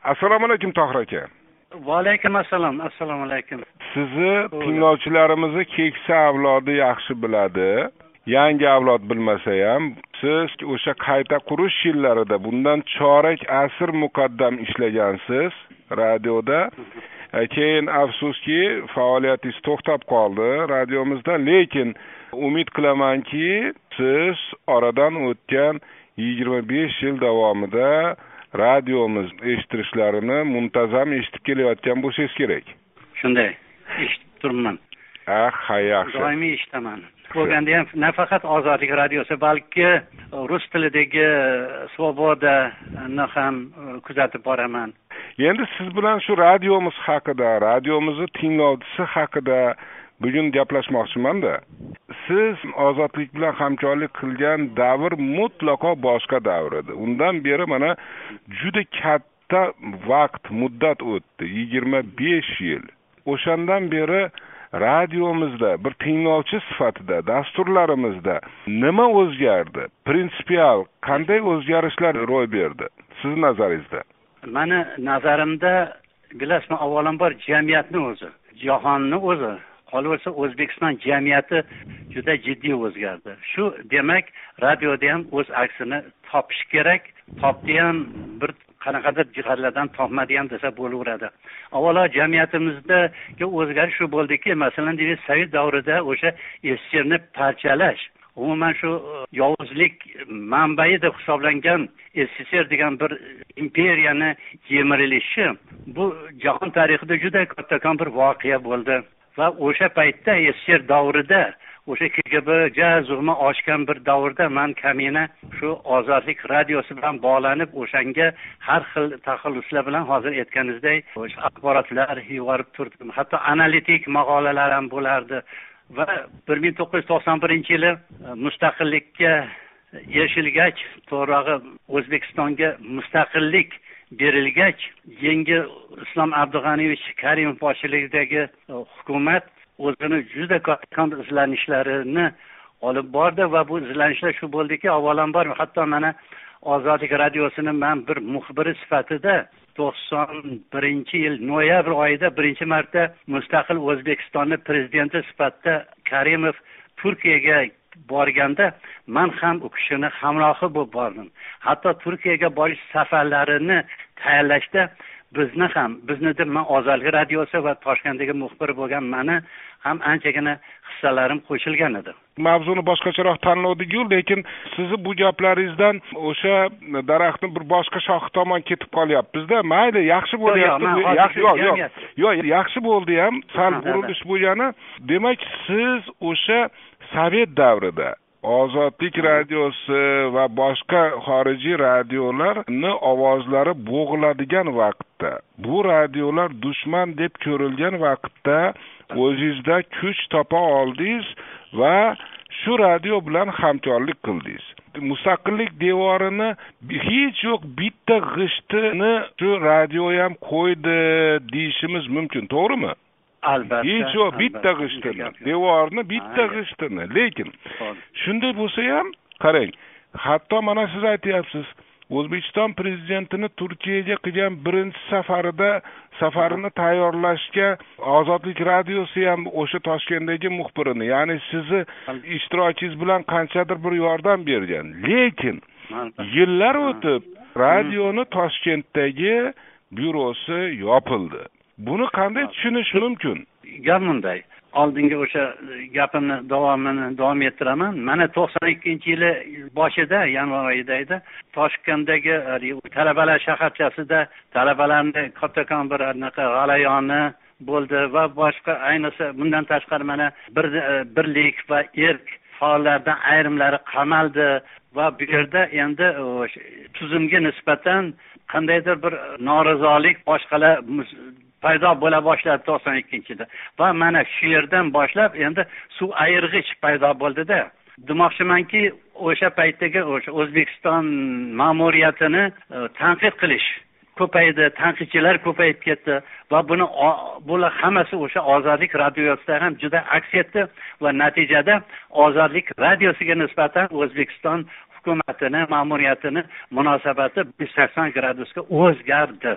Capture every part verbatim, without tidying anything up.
Assalomu alaykum Tohir aka. Va alaykum assalom. Assalomu alaykum. Sizni tinglovchilarimizni keksa avlodi yaxshi biladi. Yangi avlod bilmasa ham, siz o'sha qayta qurish yillarida bundan chorak asr muqaddam ishlagansiz radioda. Keyin afsuski faoliyatingiz to'xtab qoldi radiomizda, lekin umid qilamanki, siz oradan o'tgan yigirma besh yil davomida radiomiz eshittirishlarini muntazam eshitib kelayotgan bo'lsangiz kerak. Shunday, eshitib turibman. Ah, hay yaxshi. Doimiy eshitaman. Bo'lganda ham nafaqat Ozodlik radiosi, balki rus tilidagi Svobodani ham kuzatib boraman. Endi siz bilan shu radiomiz haqida, radiomizni tinglovchisi haqida bugun gaplashmoqchiman-da. Siz Ozodlik bilan hamkorlik qilgan davr mutlaqo boshqa davr edi. Undan beri mana juda katta vaqt, muddat o'tdi, yigirma besh yil. O'shandan beri radiomizda bir tinglovchi sifatida dasturlarimizda nima o'zgardi? Prinsipial qanday o'zgarishlar ro'y berdi siz nazaringizda? Mani nazarimda, bilasizmi, avvalambor jamiyatni o'zi, jahonni o'zi, qolaversa O'zbekiston jamiyati juda jiddiy o'zgardi. Shu demak, radioda ham o'z aksini topish kerak. Topdi ham bir qanaqadir jihatlardan topmadi ham desa bo'laveradi. Avvalo jamiyatimizdagi o'zgarish shu bo'ldiki, masalan, deylik, Sovet davrida o'sha SSRni parchalash, umuman shu yovuzlik manbai deb hisoblangan SSR degan bir imperiyani yemirilishi, bu jahon tarixida juda kattakon bir voqea bo'ldi. Va o'sha paytda SSR davrida, o'sha K G B jazug'ma ochgan bir davrda men kamina shu Ozodlik radiosi bilan bog'lanib, o'shanga har xil taxalluslar bilan hozir aytganingizdek o'sha axborotlar yuborib turdim. Hatto analitik maqolalar ham bo'lardi. Va bir ming to'qqiz yuz to'qson birinchi yili mustaqillikka erishilgach, to'g'ri O'zbekistonga mustaqillik berilgach, yangi Islom Abdug'aniyevich Karimov boshchiligidagi hukumat o'zini juda katta izlanishlarini olib bordi va bu izlanishlar shu bo'ldiki, avvalambor hatto mana Ozodlik radiosini men bir muxbiri sifatida to'qson birinchi yil noyabr oyida birinchi marta mustaqil O'zbekistonni prezidenti sifatida Karimov Turkiyaga borganda men ham u kishini hamrohi bo'lib bordim. Hatto Turkiyaga borish safarlarini tayyorlashda bizni ham, bizni deb men Ozodlik radiosi va Toshkentdagi muxbir bo'lgan meni ham anchagina hissalarim qo'shilgan edi. Mavzuni boshqacharoq tanlovdik-ku, lekin sizni bu gaplaringizdan o'sha daraxtni bir boshqa shoxi tomon ketib qolyapmiz-da. Mayli, yaxshi bo'lyapti. Yaxshi, yo'q, yo'q. Yo'q, yaxshi bo'ldi ham, sal burilish bo'lgani. Demak, siz o'sha Sovet davrida Ozodlik radiosi va boshqa xorijiy radiolarni ovozlari bo'g'iladigan vaqtda, bu radiolar dushman deb ko'rilgan vaqtda o'zingizda kuch topa oldingiz va shu radio bilan hamkorlik qildingiz. Mustaqillik devorini hech yo'q bitta g'ishtini shu radio ham qo'ydi deyishimiz mumkin, to'g'rimi? Albatta. Hech yo'q bitta g'ishtini, devorni bitta g'ishtini. Lekin shunday bo'lsa ham, qarang, hatto mana siz aytyapsiz, O'zbekiston prezidentini Turkiyaga qilgan birinchi safarida safarini tayyorlashga Ozodlik radiosi ham o'sha Toshkentdagi muxbirini, ya'ni sizni ishtirokingiz bilan qanchadir bir yordam bergan. Lekin yillar o'tib radioni Toshkentdagi byurosi yopildi. Buni qanday tushunish mumkin? Gap bunday. Oldingi o'sha gapimni davomini davom ettiraman. Mana to'qson ikkinchi yili boshida, yanvar oyida edi, Toshkentdagi talabalar shaharchasida talabalarning kattakon bir anaqa g'alayoni bo'ldi va boshqa, ayniqsa bundan tashqari mana bir birlik va erk faollardan ayrimlari qamaldi va bu yerda endi tuzumga nisbatan qandaydir bir norozilik boshqalar paydo bo'la boshladi to'qson ikkinchi yilda. Va mana shu yerdan boshlab endi suv ayirg'ich paydo bo'ldida. Demoqchimanki, o'sha paytdagi o'sha O'zbekiston ma'muriyatini tanqid qilish ko'paydi, tanqidchilar ko'payib ketdi va buni bular hammasi o'sha Ozodlik radiosida ham juda aks etdi va natijada Ozodlik radiosiga nisbatan O'zbekiston hukumatini, ma'muriyatini munosabati yuz sakson gradusga o'zgardi.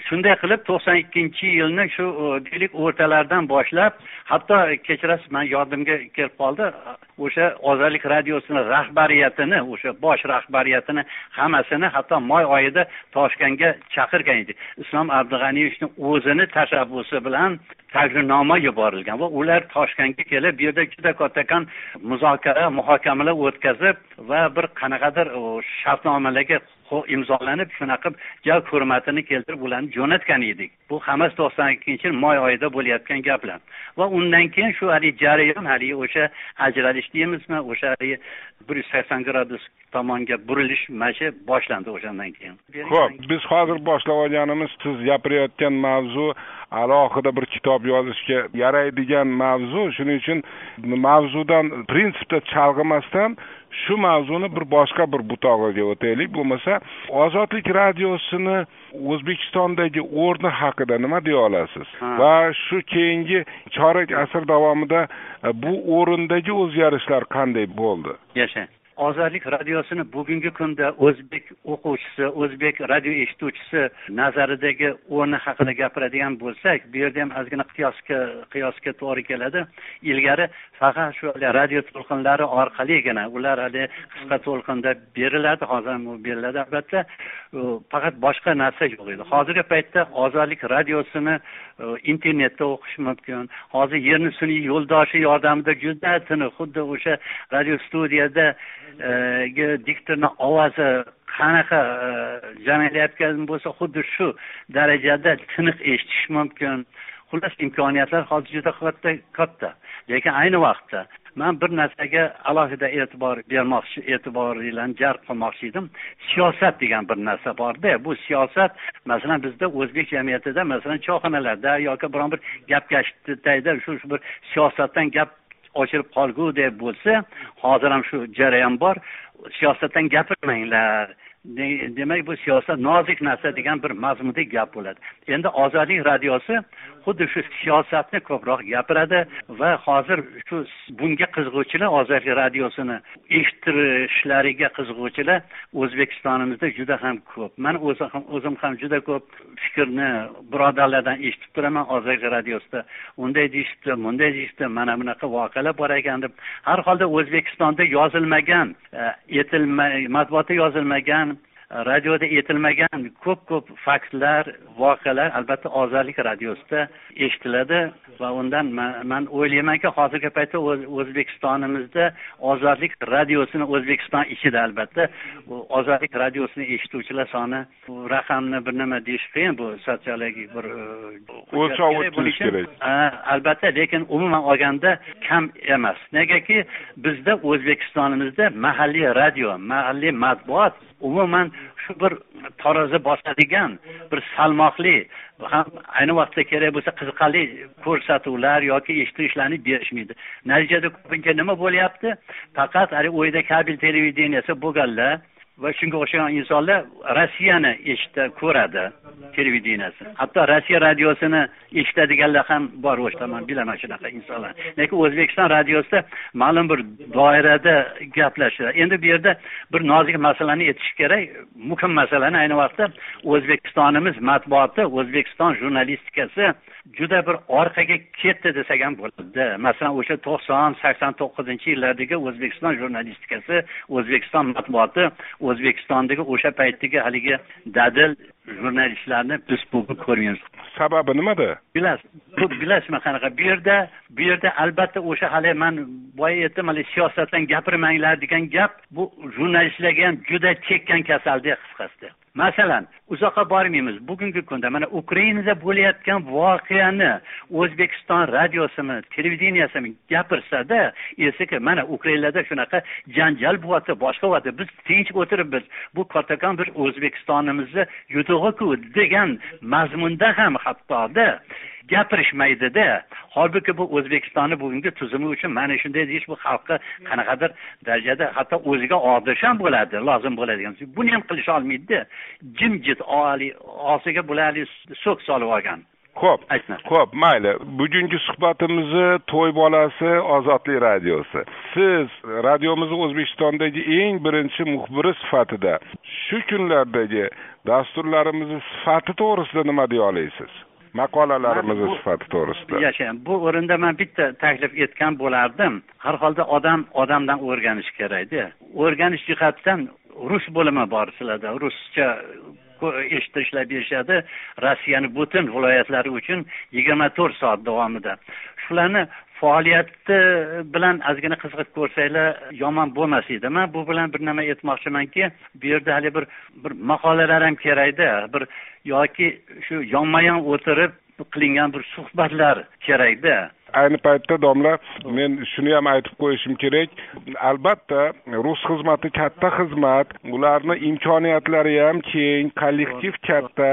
shunday qilib to'qson ikkinchi yilni shu deylik o'rtalaridan boshlab, hatto kechirasiz, men yodimga kelib qoldi, o'sha Ozodlik radiosini rahbariyatini, o'sha bosh rahbariyatini hammasini hatto may oyida Toshkentga chaqirgan edi. Islom Abdug'aniyevning o'zini tashabbusi bilan taklifnoma yuborilgan va ular Toshkentga kelib, bu yerda juda kattakan muzokara, muhokamalar o'tkazib va bir qanaqadir shartnomalarga imzolanib, shunaqa joy hurmatini keltirib ularni jo'natgan edik. Bu hammasi to'qson ikkinchi yil may oyida bo'layotgan gaplar. Va undan keyin shu hali jarayon, hali o'sha ajralish deymizmi, o'sha bir yuz sakson gradus tomonga burilish mashi boshlandi o'shandan keyin. Xo'p, biz hozir boshlab olganimiz siz gapirayotgan mavzu alohida bir kitob yozishga yaraydigan mavzu. Shuning uchun mavzudan prinsipda chalg'imasdan shu mavzuni bir boshqa bir butog'iga o'taylik. Bo'lmasa, Ozodlik radiosini O'zbekistondagi o'rni haqida nima deya olasiz? Va shu keyingi chorak asr davomida bu o'rindagi o'zgarishlar qanday bo'ldi? Yasha. Ozodlik radiosini bugungi kunda o'zbek o'quvchisi, o'zbek radio eshituvchisi nazaridagi o'rni haqida gapiradigan bo'lsak, bu yerda ham ozgina qiyosga qiyosga to'g'ri keladi. Ilgari faqat shu radio to'lqinlari orqaligina ular hali qisqa to'lqinda beriladi, hozir ham beriladi albatta. Faqat boshqa narsa yo'q edi. Hozirgi paytda Ozodlik radiosini internetda o'qish mumkin. Hozir yerni sun'iy yo'ldoshi yordamida juda tiniq, xuddi o'sha radio studiyada diktorning ovozi qanaqa janglayotgan bo'lsa, xuddi shu darajada tiniq eshitish mumkin. Xullas, imkoniyatlar hozir juda katta. Lekin ayni vaqtda men bir narsaga alohida e'tibor bermoqchi, e'tiboringizni jalb qilmoqchi edim. Siyosat degan bir narsa bor-da. Bu siyosat, masalan, bizda o'zbek jamiyatida, masalan, choyxonalarda yoki biron bir gap-gashitda shu bir siyosatdan gap ochilib qolgu deb bo'lsa, hozir ham shu jarayon bor. Siyosatdan gapirmanglar. Demak, bu siyosat nozik narsa degan bir mazmunda gap bo'ladi. Endi Ozodlik radiosi xuddi shu siyosatni ko'proq gapiradi va hozir shu bunga qiziquvchilar, Ozodlik radiosini eshittirishlariga qiziquvchilar O'zbekistonimizda juda ham ko'p. Men o'zim ham o'zim ham juda ko'p fikrni birodarlardan eshitib turaman Ozodlik radiosida. Unday deyishdi, bunday deyishdi, mana bunaqa voqealar bor ekan deb. Har holda O'zbekistonda yozilmagan, etilmay, matbuotda yozilmagan, radioda aytilmagan ko'p-ko'p faktlar, voqealar albatta Ozodlik radiosida eshitiladi va undan men o'ylaymanki, hozirgi paytda O'zbekistonimizda Ozodlik radiosini O'zbekiston ichida albatta Ozodlik radiosini eshituvchilar soni raqamni bir nima deyish qiyin, bu sotsiologik bir o'lchov o'tilishi kerak. Albatta, lekin umuman olganda kam emas. Negaki bizda O'zbekistonimizda mahalliy radio, mahalliy matbuot umuman shu bir tarozi bosadigan bir salmoqli ham ayni vaqtda kerak bo'lsa qiziqarli ko'rsatuvlar yoki eshitishlarni berishmaydi. Natijada ko'pincha nima bo'lyapti? Faqat hali o'yda kabel televideniyasi bo'lganlar va shunga o'xshagan insonlar Rossiyani eshitda ko'radi, televideniyasi. Hatto Rossiya radiosini eshitadiganlar ham bor, o'shtaman bilaman shunaqa insonlar. Lekin O'zbekiston radiosida ma'lum bir doirada gaplashadi. Endi bu yerda bir nozik masalani aytish kerak. Muhim masalani ayni vaqtda O'zbekistonimiz matbuoti, O'zbekiston jurnalistikasi juda bir orqaga ketdi desak ham bo'ladi. Masalan, o'sha to'qson sakson to'qqizinchi yillardagi O'zbekiston jurnalistikasi, O'zbekiston matbuoti, O'zbekistondagi o'sha paytdagi haligi dadil jurnalistlarni biz bugun ko'ramiz. Sababi nimada? Bilasiz, bu bilasizmi qanaqa? Bu yerda, bu yerda albatta o'sha hali men boya aytdim, hali siyosatdan gapirmanglar degan gap bu jurnalistlarga ham juda chekkan kasaldek qisqasida. Masalan, uzoqqa bormaymiz. Bugungi kunda mana Ukrainada bo'layotgan voqeani O'zbekiston radiosimi, televideniyasimi gapirsa-da, esiki mana Ukrainada shunaqa janjal bo'lyapti, boshqa bo'lyapti. Biz tinch o'tiribmiz. Bu kattakan bir O'zbekistonimizni yutug'i-ku degan mazmunda ham hattoda gapirishmaydi-da. Holbuki bu O'zbekistonni bugungi tuzumi uchun mana shunday deyish bu xalqqa qanaqadir darajada hatto o'ziga odisham bo'ladi, lozim bo'ladigan. Buni ham qilish olmaydi. Jimjit oliy osiga bularni so'k solib olgan. Xo'p, xo'p, mayli. Bugungi suhbatimizni to'y bolasi Ozodlik radiosi. Siz radiomizni O'zbekistondagi eng birinchi muxbiri sifatida shu kunlardagi dasturlarimizni sifati to'g'risida nima deya olasiz? Maqolalarimizni sifati to'g'risida. Yashayman. Bu o'rinda men bitta taklif etgan bo'lardim. Har holda odam odamdan o'rganish kerak-da. O'rganish jihatdan rus bo'limi bor sizlarda. Ruscha eshittirishlar berishadi. Rossiyaning butun viloyatlari uchun yigirma to'rt soat davomida. Shularni faoliyati bilan ozgina qiziqib ko'rsanglar yomon bo'lmas edi. Men bu bilan bir nima aytmoqchimanki, bu yerda hali bir bir maqolalar ham kerakda, bir yoki shu yonma-yon o'tirib qilingan bir suhbatlar kerakda. Ayni paytda domla, men shuni ham aytib qo'yishim kerak. Albatta, rus xizmati katta xizmat, ularning imkoniyatlari ham keng, kollektiv katta,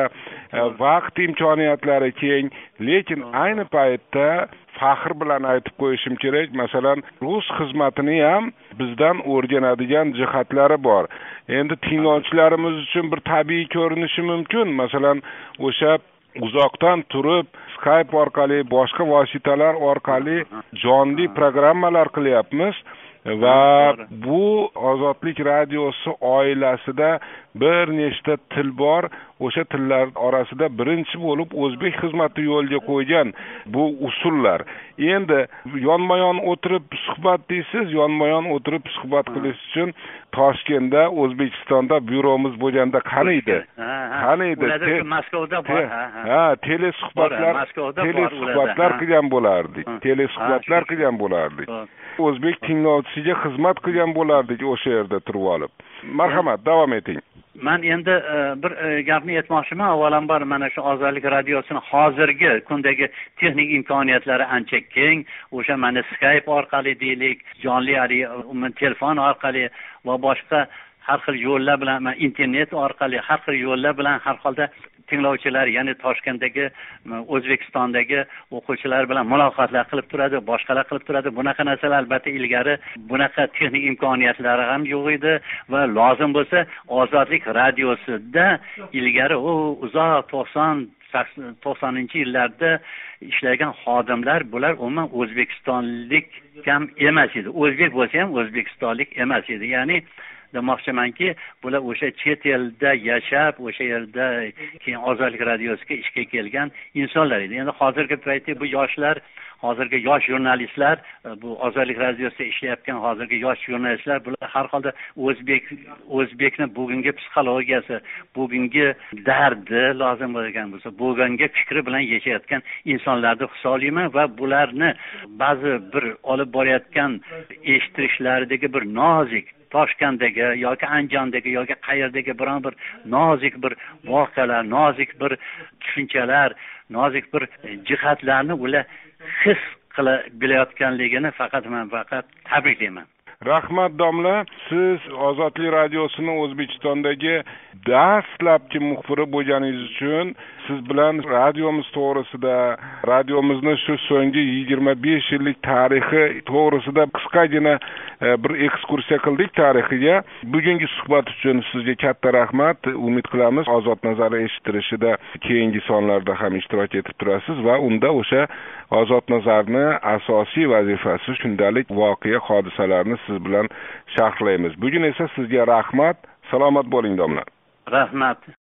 vaqt imkoniyatlari keng, lekin ayni paytda faxr bilan aytib qo'yishim kerak, masalan, rus xizmatini ham bizdan o'rganadigan jihatlari bor. Endi tinglovchilarimiz uchun bir tabiiy ko'rinishi mumkin. Masalan, o'sha uzoqdan turib Skype orqali, boshqa vositalar orqali jonli programmalar qilyapmiz va bu Ozodlik radiosi oilasida bir nechta til bor. O'sha tillar orasida birinchi bo'lib o'zbek xizmati yo'lga qo'ygan bu usullar. Endi yonma-yon o'tirib suhbat deysiz, yonma-yon o'tirib suhbat qilish uchun Toshkentda, O'zbekistonda byuromiz bo'lganda qani edi? Qani edi? Moskvada bor. Ha, tele suhbatlar, tele suhbatlar qilgan bo'lardik. Tele suhbatlar qilgan bo'lardik. O'zbek tinglovchisiga xizmat qilgan bo'lardik o'sha yerda turib olib. Marhamat, davom eting. Men endi bir gapni aytmoqchiman. Avvalambor mana shu Ozodlik radiosini hozirgi kundagi texnik imkoniyatlari ancha keng. O'sha mana Skype orqali deylik, jonli umuman telefon orqali va boshqa har xil yo'llar bilan, internet orqali har xil yo'llar bilan har holda tinglovchilar, ya'ni Toshkentdagi, O'zbekistondagi o'quvchilar bilan muloqotlar qilib turadi, boshqalar qilib turadi. Bunaqa narsalar albatta ilgari bunaqa texnik imkoniyatlari ham yo'q edi va lozim bo'lsa Ozodlik radiosida ilgari u uzoq to'qson to'qsoninchi yillarda ishlagan xodimlar, bular umuman o'zbekistonlik ham emas edi. O'zbek bo'lsa ham o'zbekistonlik emas edi. Ya'ni demoqchimanki, bular o'sha chet elda yashab, o'sha yerda keyin Ozodlik radiosiga ishga kelgan insonlar edi. Endi hozirgi paytda bu yoshlar, hozirgi yosh jurnalistlar, bu Ozodlik radiosida ishlayotgan hozirgi yosh jurnalistlar, bular har holda o'zbek o'zbekning bugungi psixologiyasi, bugungi dardi lozim bo'lgan bo'lsa, bugungi fikri bilan yashayotgan insonlarni hisoblayman va bularni ba'zi bir olib borayotgan eshittirishlaridagi bir nozik Toshkentdagi yoki Andijondagi yoki qayerdagi biron bir nozik bir voqealar, nozik bir tushunchalar, nozik bir jihatlarni ular his qila bilayotganligini faqat men faqat tabriklayman. Rahmat domla, siz Ozodlik radiosini O'zbekistondagi dastlabki muxbiri bo'lganingiz uchun siz bilan radiomiz to'g'risida, radiomizni shu so'nggi yigirma besh yillik tarixi to'g'risida qisqagina bir ekskursiya qildik tarixiga. Bugungi suhbat uchun sizga katta rahmat. Umid qilamiz Ozod nazari eshittirishida keyingi sonlarda ham ishtirok etib turasiz va unda o'sha Ozod nazarni asosiy vazifasi shundalik voqea hodisalarni siz bilan sharhlaymiz. Bugun esa sizga rahmat. Salomat bo'ling domla. Rahmat.